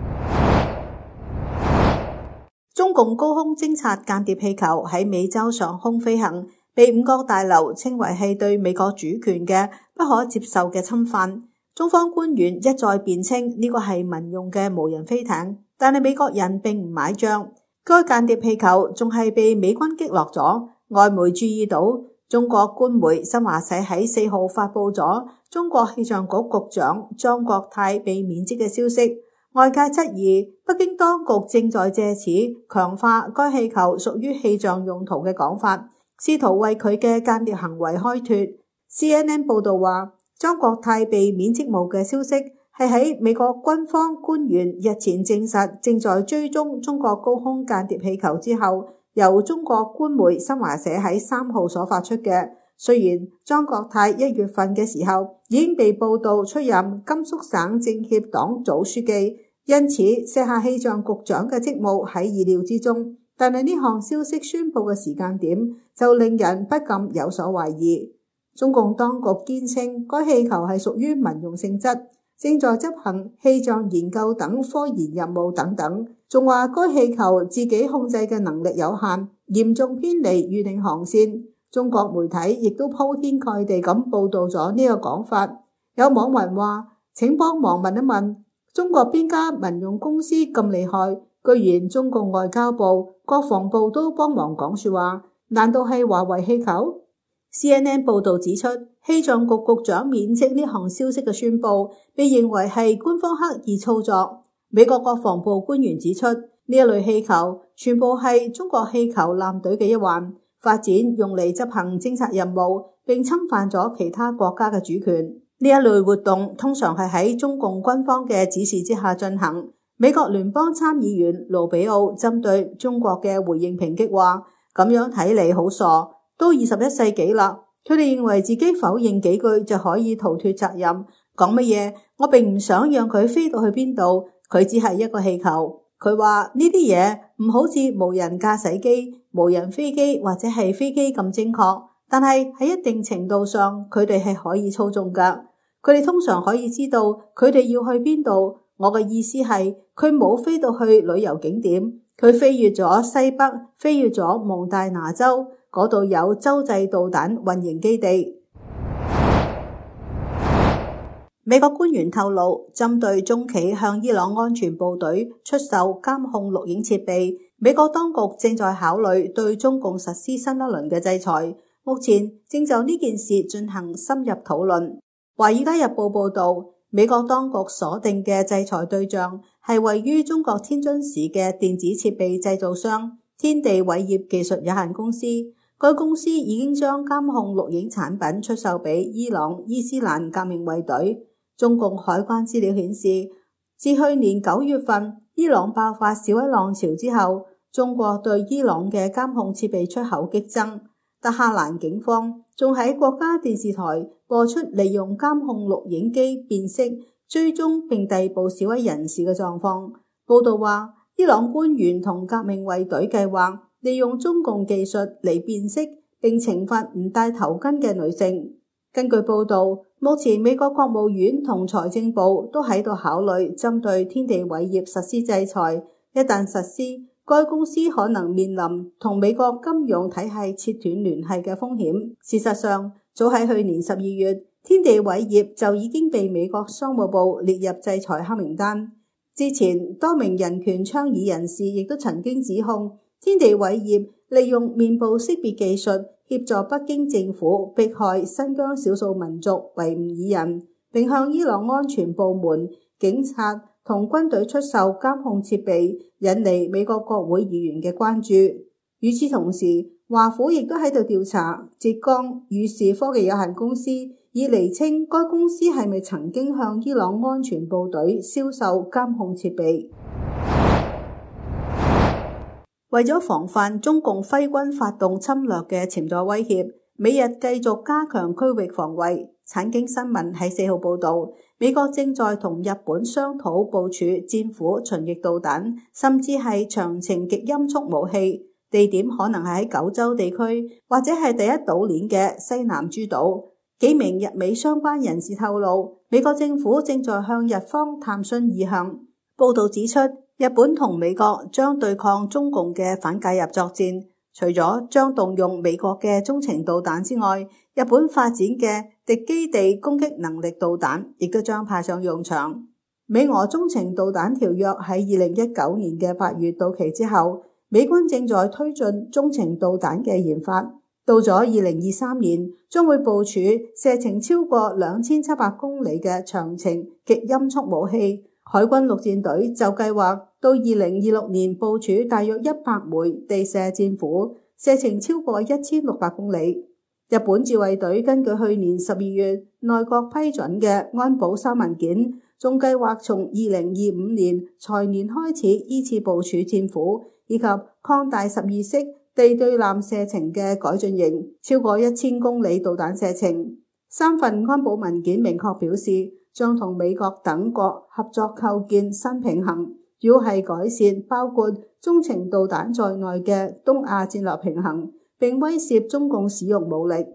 Speaker 5: 中共高空偵察間諜氣球喺美洲上空飛行，被五角大樓稱為係對美國主權嘅不可接受嘅侵犯。中方官員一再辯稱呢個係民用嘅無人飛艇，但係美國人並唔買賬。該間諜氣球仲係被美軍擊落咗。外媒注意到，中國官媒新華社喺四號發佈咗中國氣象局局長莊國泰被免職嘅消息。外界質疑北京當局正在借此強化該氣球屬於氣象用途嘅講法，試圖為佢嘅間諜行為開脫。C N N 報道話，莊國泰被免職務嘅消息係喺美國軍方官員日前證實正在追蹤中國高空間諜氣球之後，由中國官媒新華社喺三號所發出嘅。雖然莊國泰一月份嘅時候已經被報道出任甘肅省政協黨組書記，因此卸下氣象局長嘅職務喺意料之中，但係呢項消息宣布嘅時間點就令人不禁有所懷疑。中共當局堅稱該氣球係屬於民用性質，正在執行氣象研究等科研任務等等，仲話該氣球自己控制嘅能力有限，嚴重偏離預定航線。中國媒體亦都鋪天蓋地咁報道咗呢個講法。有網民話，請幫忙問一問，中國邊家民用公司咁厲害，居然中共外交部、國防部都幫忙講說話，難道係華為氣球？ C N N 報道指出，氣象局局長免職呢項消息嘅宣布被認為係官方刻意操作。美國國防部官員指出，呢一類氣球全部係中國氣球艦隊嘅一環，發展用嚟執行偵察任務，並侵犯咗其他國家嘅主權。呢一類活動通常係喺中共軍方嘅指示之下進行。美國聯邦參議員盧比奧針對中國嘅回應抨擊話，咁樣睇嚟好傻，都二十一世紀啦，佢哋認為自己否認幾句就可以逃脫責任。講乜嘢？我並唔想讓佢飛到去邊度，佢只係一個氣球。佢話呢啲嘢唔好似無人駕駛機、無人飛機或者係飛機咁精確，但係喺一定程度上佢哋係可以操縱㗎。佢哋通常可以知道佢哋要去邊度。我嘅意思係佢冇飛到去旅遊景點， 佢飛越咗西北，飛越咗蒙大拿州，嗰度有洲際導彈運營基地。美國官員透露，針對中企向伊朗安全部隊出售監控錄影設備，美國當局正在考慮對中共實施新一輪嘅制裁。目前正就呢件事進行深入討論。華爾街日報報道，美國當局鎖定嘅制裁對象係位於中國天津市嘅電子設備製造商天地偉業技術有限公司。該公司已經將監控錄影產品出售俾伊朗伊斯蘭革命衛隊。中共海關資料顯示，自去年九月份伊朗爆發示威浪潮之後，中國對伊朗嘅監控設備出口激增。德黑蘭警方仲喺國家電視台播出利用監控錄影機辨識、追蹤並逮捕示威人士嘅狀況。報道話，伊朗官員同革命衛隊計劃利用中共技術嚟辨識並懲罰唔戴頭巾嘅女性。根據報道，目前美國國務院同財政部都喺度考慮針對天地偉業實施制裁，一旦實施，該公司可能面臨同美國金融體系切斷聯繫嘅風險。事實上，早喺去年十二月，天地偉業就已經被美國商務部列入制裁黑名單。之前，多名人權倡議人士亦都曾經指控天地偉業利用面部識別技術協助北京政府迫害新疆少數民族維吾爾人，並向伊朗安全部門、警察同軍隊出售監控設備，引嚟美國國會議員嘅關注。與此同時，華府亦都喺度調查浙江宇視科技有限公司，以釐清該公司係咪曾經向伊朗安全部隊銷售監控設備。為咗防範中共揮軍發動侵略嘅潛在威脅，美日繼續加強區域防衛。產經新聞喺四號報道，美國正在同日本商討部署戰斧巡弋導彈，甚至係長程極音速武器，地點可能係喺九州地區，或者係第一島鏈嘅西南諸島。幾名日美相關人士透露，美國政府正在向日方探詢意向。報道指出，日本同美國將對抗中共嘅反介入作戰，除咗將動用美國嘅中程導彈之外，日本發展嘅敵基地攻擊能力導彈亦都將派上用場。美俄中程導彈條約喺二零一九年嘅八月到期之後，美軍正在推進中程導彈嘅研發，到咗二零二三年將會部署射程超過兩千七百公里嘅長程極音速武器。海軍陸戰隊就計劃到二零二六年部署大約一百枚地射戰斧，射程超過一千六百公里。日本自衛隊根據去年十二月內閣批准嘅安保三文件，仲計劃從二零二五年財年開始依次部署戰斧，以及擴大十二式地對艦射程嘅改進型，超過一千公里導彈射程。三份安保文件明確表示，將同美國等國合作構建新平衡，主要係改善包括中程導彈在內嘅東亞戰略平衡，並威懾中共使用武力。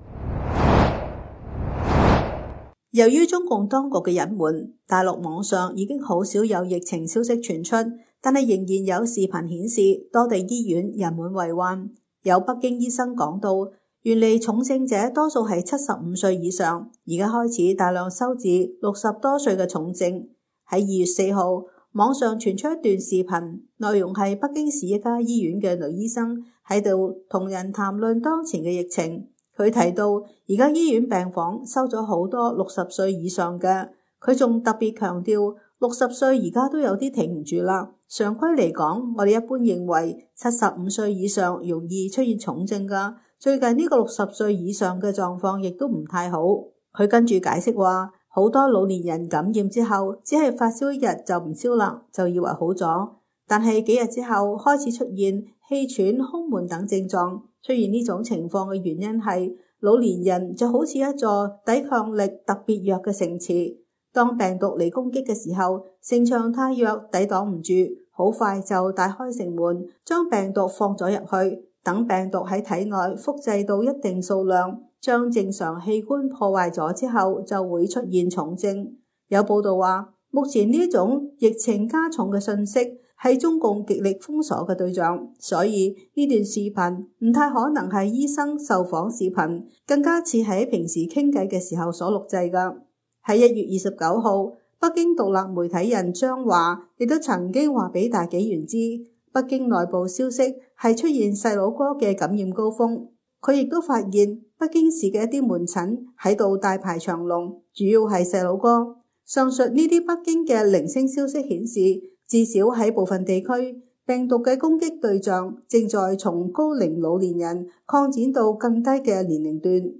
Speaker 5: 由於中共當局嘅隱瞞，大陸網上已經好少有疫情消息傳出，但係仍然有視頻顯示多地醫院人滿為患。有北京醫生講到，原嚟重症者多數係七十五歲以上，而家開始大量收治六十多歲嘅重症。喺二月四號，網上傳出一段視頻，內容係北京市一家醫院嘅女醫生喺度同人談論當前嘅疫情。佢提到，而家醫院病房收咗好多六十歲以上嘅，佢仲特別強調，六十歲而家都有啲挺唔住啦。常規嚟講，我哋一般認為七十五歲以上容易出現重症噶。最近呢個六十歲以上嘅狀況亦都唔太好。佢跟住解釋話，好多老年人感染之後，只係發燒一日就唔燒啦，就以為好咗。但係幾日之後開始出現氣喘、胸悶等症狀。出現呢種情況嘅原因係，老年人就好似一座抵抗力特別弱嘅城池，當病毒嚟攻擊嘅時候，城牆太弱，抵擋唔住，好快就打開城門，將病毒放咗入去。等病毒喺體內複製到一定數量，將正常器官破壞咗之後，就會出現重症。有報道話，目前呢種疫情加重嘅信息係中共極力封鎖嘅對象，所以呢段視頻唔太可能係醫生受訪視頻，更加似喺平時傾偈嘅時候所錄製㗎。喺一月二十九號，北京獨立媒體人張華亦都曾經話俾大紀元知，北京內部消息係出現細佬哥嘅感染高峰。佢亦都發現北京市嘅一啲門診喺度大排長龍，主要係細佬哥。上述呢啲北京嘅零星消息顯示，至少喺部分地區，病毒嘅攻擊對象正在從高齡老年人擴展到更低嘅年齡段。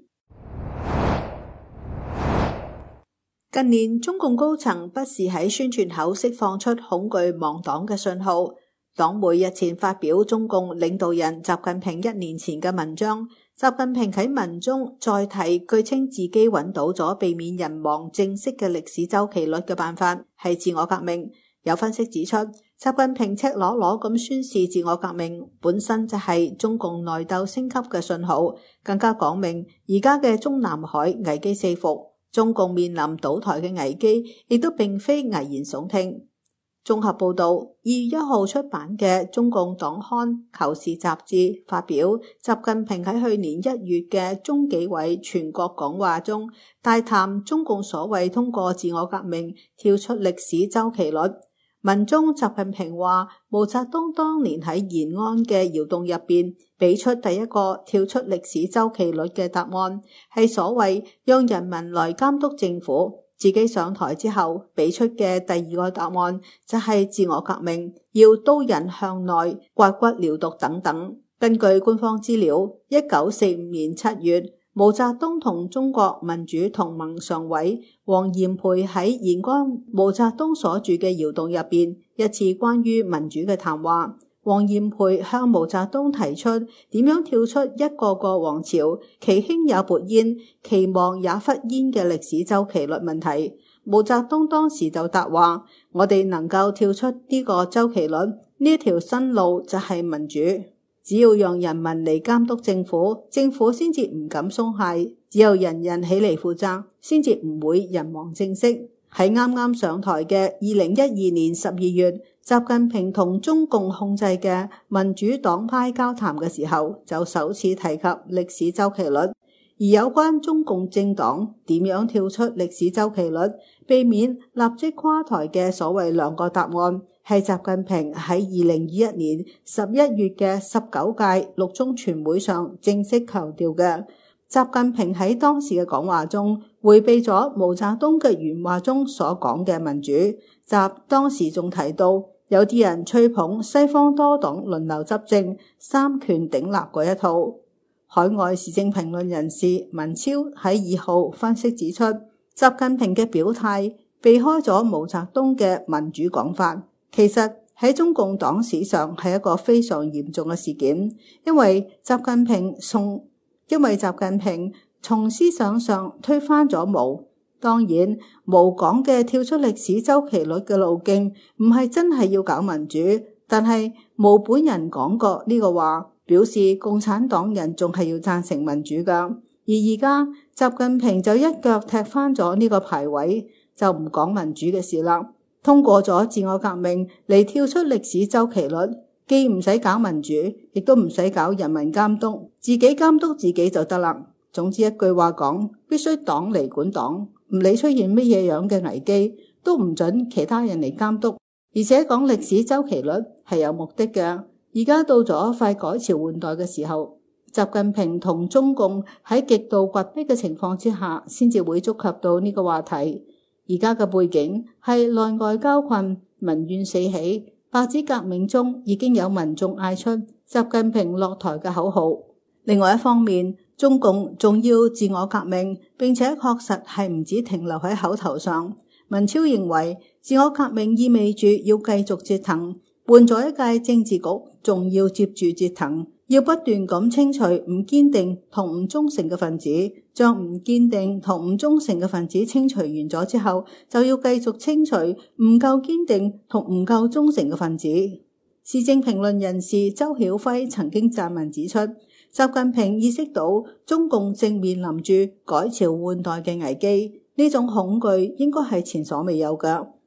Speaker 5: 近年，中共高層不時喺宣傳口釋放出恐懼亡黨嘅信號。黨媒日前發表中共領導人習近平一年前嘅文章，習近平喺文中再提據稱自己揾到咗避免人亡正式嘅歷史周期率嘅辦法，係自我革命。有分析指出，習近平赤裸裸咁宣示自我革命，本身就係中共內鬥升級嘅信號，更加講明而家嘅中南海危機四伏，中共面臨倒台嘅危機，亦都並非危言聳聽。綜合報道，二月一號出版嘅中共黨刊《求是》雜誌發表習近平喺去年一月嘅中紀委全國講話中，大談中共所謂通過自我革命跳出歷史周期率。文中習近平話，毛澤東當年喺延安嘅窯洞入邊俾出第一個跳出歷史周期率嘅答案，係所謂讓人民來監督政府。自己上台之後俾出嘅第二個答案就係自我革命，要刀刃向內，刮骨療毒等等。根據官方資料，一九四五年七月，毛澤東同中國民主同盟常委黃炎培喺延安毛澤東所住嘅窯洞入邊一次關於民主嘅談話。黃炎培向毛澤東提出點樣跳出一個個王朝，其興也勃焉，其亡也忽焉嘅歷史周期率問題。毛澤東當時就答話：我哋能夠跳出呢個周期率，呢條新路就係民主。只要讓人民嚟監督政府，政府先至唔敢鬆懈；只有人人起嚟負責，先至唔會人亡政息。喺啱啱上台嘅二零一二年十二月，習近平同中共控制嘅民主黨派交談嘅時候，就首次提及歷史周期率。而有關中共政黨點樣跳出歷史周期率，避免立即垮台嘅所謂兩個答案，係習近平喺二零二一年十一月嘅十九屆六中全會上正式強調嘅。習近平喺當時嘅講話中迴避咗毛澤東嘅原話中所講嘅民主。習當時仲提到，有啲人吹捧西方多黨輪流執政、三權鼎立嗰一套。海外時政評論人士文超喺二號分析指出，習近平嘅表態避開咗毛澤東嘅民主講法，其實喺中共黨史上係一個非常嚴重嘅事件，因為習近平從因為習近平從思想上推翻咗毛。當然，毛講嘅跳出歷史周期率嘅路徑唔係真係要搞民主，但係毛本人講過呢個話，表示共產黨人仲係要贊成民主噶。而而家習近平就一腳踢翻咗呢個排位，就唔講民主嘅事啦。通過咗自我革命嚟跳出歷史周期率，既唔使搞民主，亦都唔使搞人民監督，自己監督自己就得啦。總之一句話講，必須黨嚟管黨，唔理出現乜嘢樣嘅危機，都唔准其他人嚟監督。而且講歷史周期率係有目的嘅。而家到咗快改朝換代嘅時候，習近平同中共喺極度崛迫嘅情況之下，先至會觸及到呢個話題。而家嘅背景係內外交困，民怨四起。白紙革命中已經有民眾嗌出習近平落台嘅口號。另外一方面，中共仲要自我革命，並且確實係唔止停留喺口頭上。文超認為，自我革命意味住要繼續折騰，換咗一屆政治局，仲要接住折騰，要不斷咁清除唔堅定同唔忠誠嘅分子，將唔堅定同唔忠誠嘅分子清除完咗之後，就要繼續清除唔夠堅定同唔夠忠誠嘅分子。時政評論人士周曉輝曾經撰文指出，習近平意識到中共正面臨住改朝換代嘅危機，呢種恐懼應該係前所未有嘅。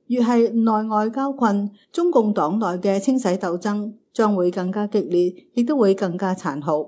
Speaker 5: 越係內外交困，中共黨內嘅清洗鬥爭將會更加激烈，亦都會更加殘酷。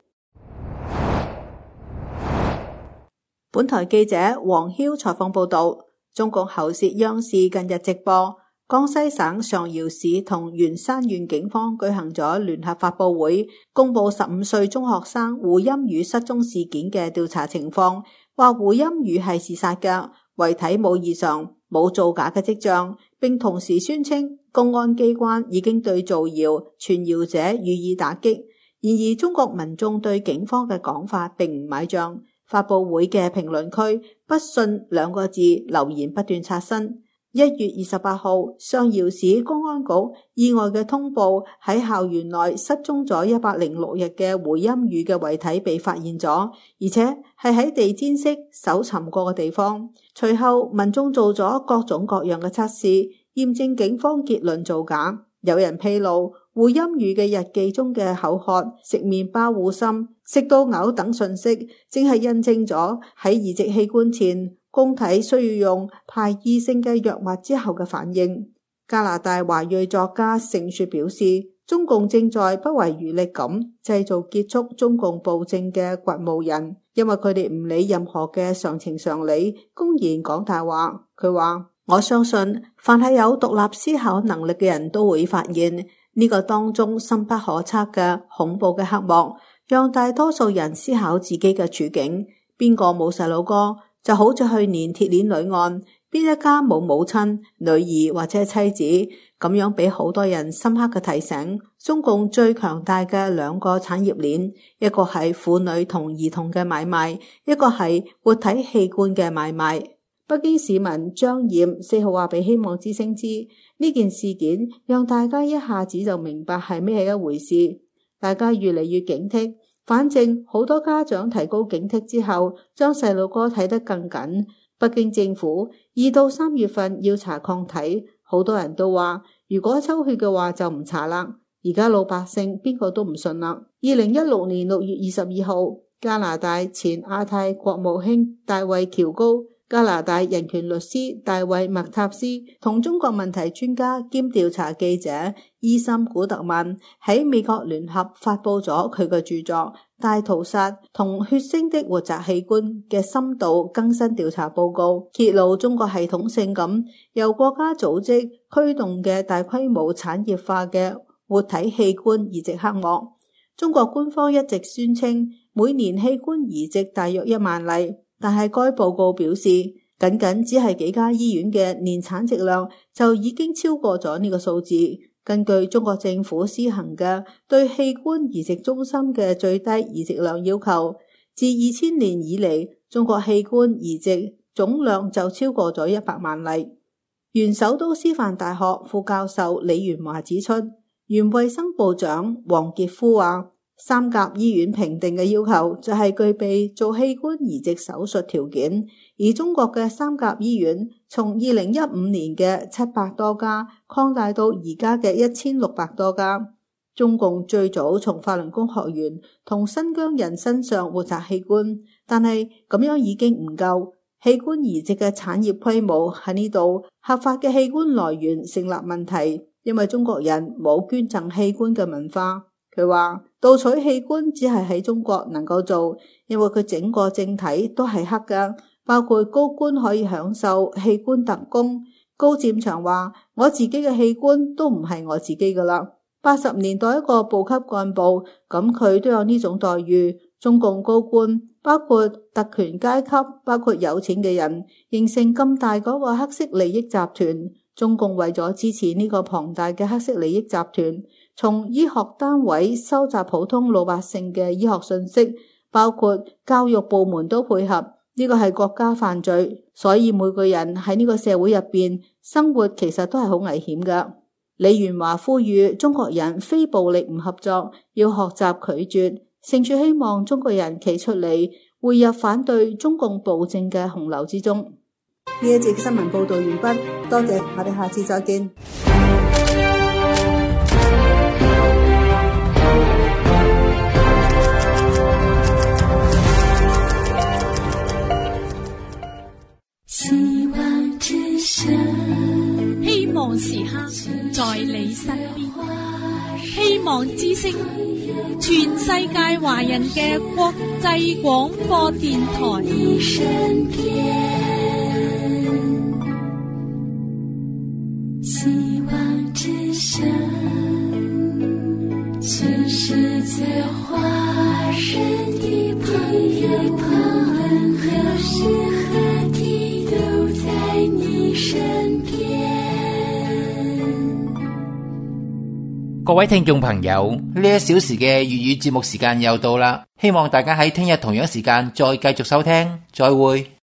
Speaker 5: 本台記者黃曉採訪報道，中共喉舌央視近日直播江西省上饒市同元山縣警方舉行咗聯合發佈會，公布十五歲中學生胡鑫宇失蹤事件嘅調查情況，話胡鑫宇係自殺嘅，遺體冇異常，冇造假嘅跡象，並同時宣稱公安機關已經對造謠、傳謠者予以打擊。然而中國民眾對警方嘅講法並唔買賬。發佈會嘅評論區不信兩個字留言不斷刷新。一月二十八號，上饒市公安局意外嘅通報，喺校園內失蹤咗一百零六日嘅胡鑫宇嘅遺體被發現咗，而且係喺地氈式搜尋過嘅地方。隨後民眾做咗各種各樣嘅測試，驗證警方結論造假。有人披露胡鑫宇嘅日記中嘅口渴、食麵包護心、食到嘔等信息，正係印證咗喺移植器官前供體需要用排異性嘅藥物之後嘅反應。加拿大華裔作家盛雪表示，中共正在不遺餘力咁製造結束中共暴政嘅掘墓人，因為佢哋唔理任何嘅常情常理，公然講大話。佢話：我相信凡係有獨立思考能力嘅人都會發現呢個當中深不可測嘅恐怖嘅黑幕，讓大多數人思考自己嘅處境。邊個冇細佬哥？就好似去年鐵鏈女案，邊一家冇母親、女兒或者妻子，咁樣俾好多人深刻嘅提醒。中共最強大嘅兩個產業鏈，一個係婦女同兒童嘅買賣，一個係活體器官嘅買賣。北京市民張艷四號話俾希望之聲知，呢件事件讓大家一下子就明白係咩一回事，大家越嚟越警惕。反正好多家長提高警惕之後，將細路哥睇得更緊。北京政府二到三月份要查抗體，好多人都話如果抽血嘅話就唔查啦。而家老百姓邊個都唔信啦。二零一六年六月二十二號，加拿大前亞太國務卿大衛喬高、加拿大人權律師大衛麥塔斯同中國問題專家兼調查記者伊森古特曼喺美國聯合發佈咗佢嘅著作《大屠殺同血腥的活摘器官》嘅深度更新調查報告，揭露中國系統性咁由國家組織驅動嘅大規模產業化嘅活體器官移植黑幕。中國官方一直宣稱每年器官移植大約一萬例，但係該報告表示，僅僅只係幾家醫院嘅年產值量就已經超過咗呢個數字。根據中國政府施行嘅對器官移植中心嘅最低移植量要求，自二千年以嚟，中國器官移植總量就超過咗一百萬例。原首都師範大學副教授李元華指出，原衛生部長王傑夫話，三甲醫院評定嘅要求就係具備做器官移植手術條件，而中國嘅三甲醫院從二零一五年嘅七百多家擴大到而家嘅一千六百多家。中共最早從法輪功學員同新疆人身上活摘器官，但係咁樣已經唔夠，器官移植嘅產業規模喺呢度，合法嘅器官來源成立問題，因為中國人冇捐贈器官嘅文化。佢話盜取器官只係喺中國能夠做，因為佢整個政體都係黑㗎，包括高官可以享受器官特工。高占祥話：我自己嘅器官都唔係我自己㗎啦。八十年代一個部級幹部，咁佢都有呢種待遇。中共高官包括特權階級，包括有錢嘅人，形成咁大嗰個黑色利益集團。中共為咗支持呢個龐大嘅黑色利益集團，從醫學單位收集普通老百姓嘅醫學信息，包括教育部門都配合，呢個係國家犯罪。所以每個人喺呢個社會入邊生活其實都係好危險㗎。李元華呼籲中國人非暴力唔合作，要學習拒絕。盛傳希望中國人企出嚟，匯入反對中共暴政嘅洪流之中。呢一節新聞報道完畢，多謝，我哋下次再見。
Speaker 6: 希望之聲。 時刻在你身邊。希望之聲，全世界華人嘅國際廣播電台。
Speaker 7: 希望之聲，全世界華人的朋友，何時何地都在你身邊。
Speaker 8: 各位聽眾朋友，呢一小時嘅粵語節目時間又到啦，希望大家喺聽日同樣時間再繼續收聽，再會。